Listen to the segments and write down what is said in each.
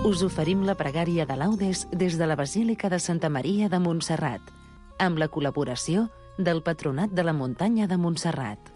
us oferim la pregària de laudes des de la Basílica de Santa Maria de Montserrat, amb la col·laboració del Patronat de la Muntanya de Montserrat.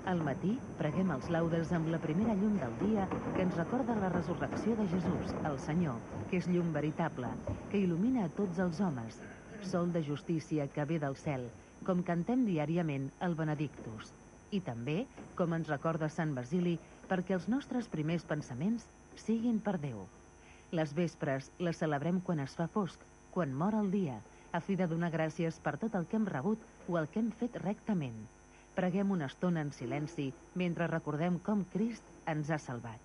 Al matí, preguem els laudes amb la primera llum del dia que ens recorda la resurrecció de Jesús, el Senyor, que és llum veritable, que il·lumina a tots els homes, sol de justícia que ve del cel, com cantem diàriament el Benedictus. I també, com ens recorda Sant Basili, perquè els nostres primers pensaments siguin per Déu. Les vespres les celebrem quan es fa fosc, quan mor el dia, a fi de donar gràcies per tot el que hem rebut o el que hem fet rectament. Preguem una estona en silenci mentre recordem com Crist ens ha salvat.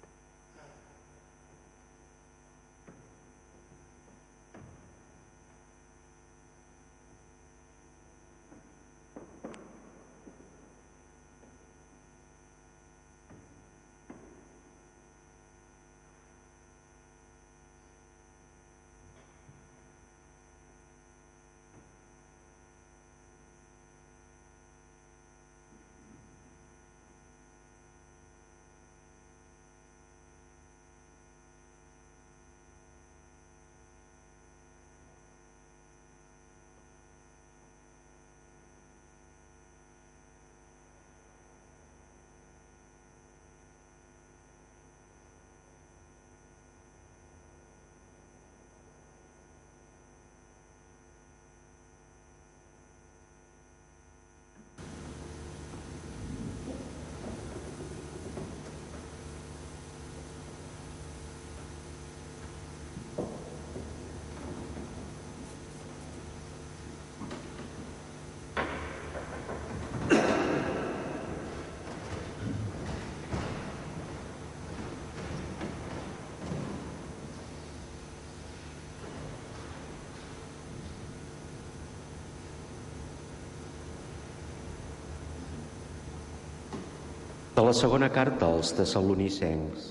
De la segona carta als Tessalonicencs.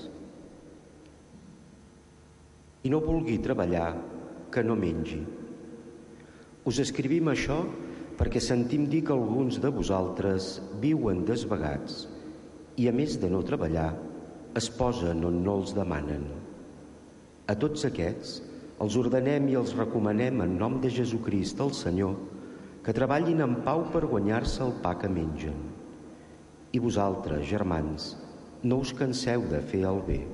I no vulgui treballar, que no mengi. Us escrivim això perquè sentim dir que alguns de vosaltres viuen desvagats i, a més de no treballar, es posen on no els demanen. A tots aquests els ordenem i els recomanem en nom de Jesucrist el Senyor que treballin en pau per guanyar-se el pa que mengen. I vosaltres, germans, no us canseu de fer el bé.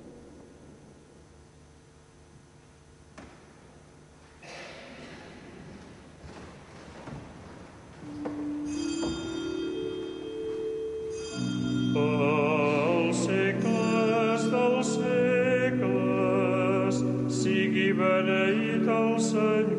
Els segles dels segles sigui beneït el Senyor.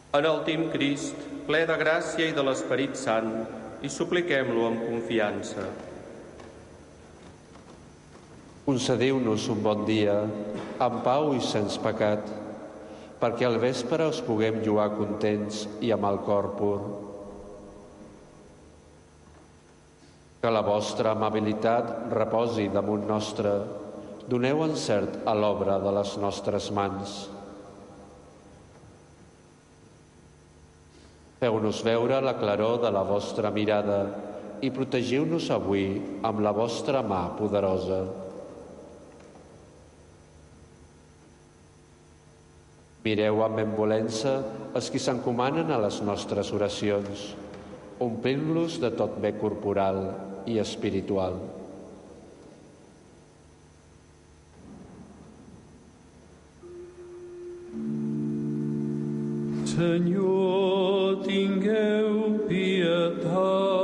Enaltim Crist, ple de gràcia i de l'Esperit Sant, i supliquem-lo amb confiança. Concediu-nos un bon dia, amb pau i sense pecat, perquè al vespre us puguem lloar contents i amb el cor pur. Que la vostra amabilitat reposi damunt nostre, doneu encert a l'obra de les nostres mans. Feu-nos veure la claror de la vostra mirada i protegiu-nos avui amb la vostra mà poderosa. Mireu amb benvolença els qui s'encomanen a les nostres oracions, omplint-los de tot bé corporal i espiritual. Senyor, tingueu pietat.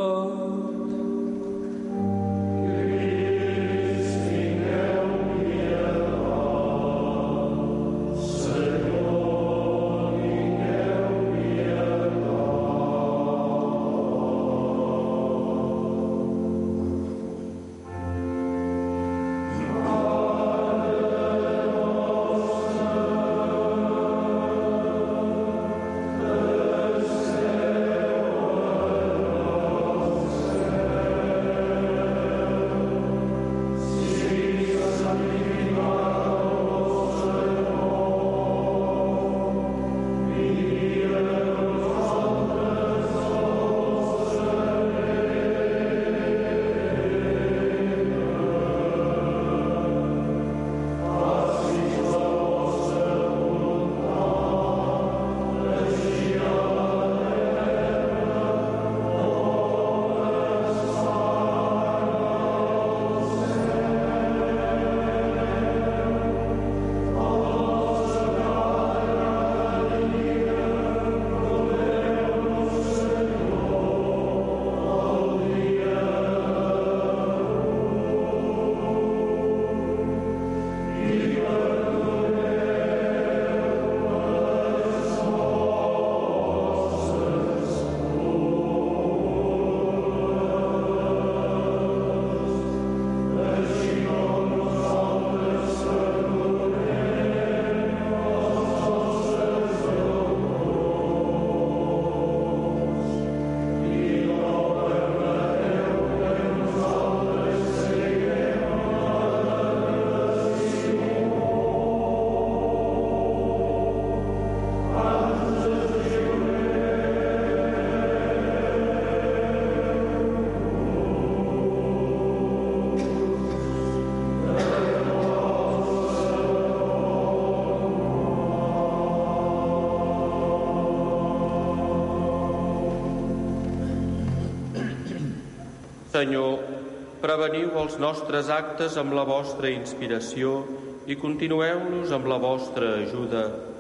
Senyor, preveniu els nostres actes amb la vostra inspiració i continueu-nos amb la vostra ajuda,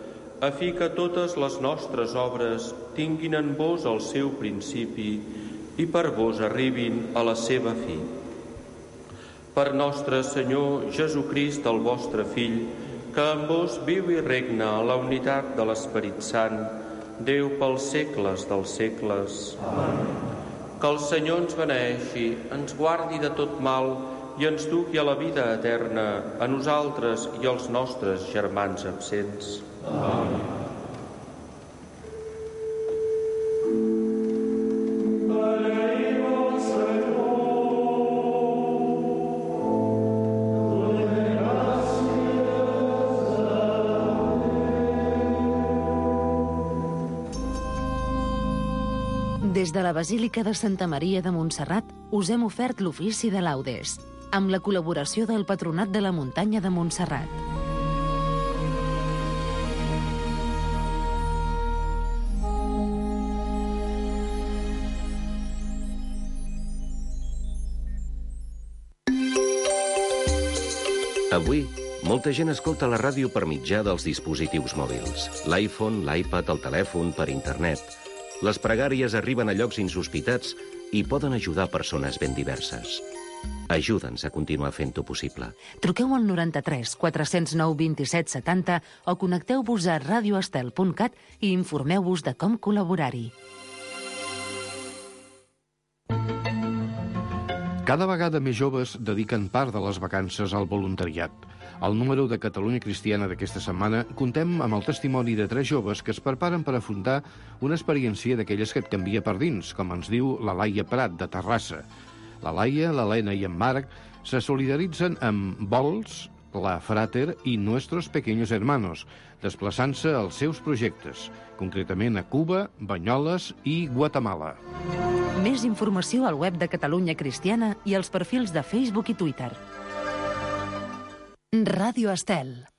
a fi que totes les nostres obres tinguin en vos el seu principi i per vos arribin a la seva fi. Per nostre Senyor Jesucrist, el vostre Fill, que amb vos viu i regna a la unitat de l'Esperit Sant, Déu pels segles dels segles. Amén. Que el Senyor ens beneeixi, ens guardi de tot mal i ens dugui a la vida eterna, a nosaltres i als nostres germans absents. Amén. Des de la Basílica de Santa Maria de Montserrat us hem ofert l'ofici de laudes, amb la col·laboració del Patronat de la Muntanya de Montserrat. Avui, molta gent escolta la ràdio per mitjà dels dispositius mòbils. L'iPhone, l'iPad, el telèfon, per internet. Les pregàries arriben a llocs insospitats i poden ajudar persones ben diverses. Ajuda'ns a continuar fent-ho possible. Truqueu al 93 409 27 70 o connecteu-vos a radioestel.cat i informeu-vos de com col·laborar-hi. Cada vegada més joves dediquen part de les vacances al voluntariat. Al número de Catalunya Cristiana d'aquesta setmana contem amb el testimoni de 3 joves que es preparen per afrontar una experiència d'aquelles que et canvia per dins, com ens diu la Laia Prat, de Terrassa. La Laia, l'Helena i en Marc se solidaritzen amb Vols, la Frater i Nuestros Pequeños Hermanos, desplaçant-se als seus projectes, concretament a Cuba, Banyoles i Guatemala. Més informació al web de Catalunya Cristiana i als perfils de Facebook i Twitter. Ràdio Estel.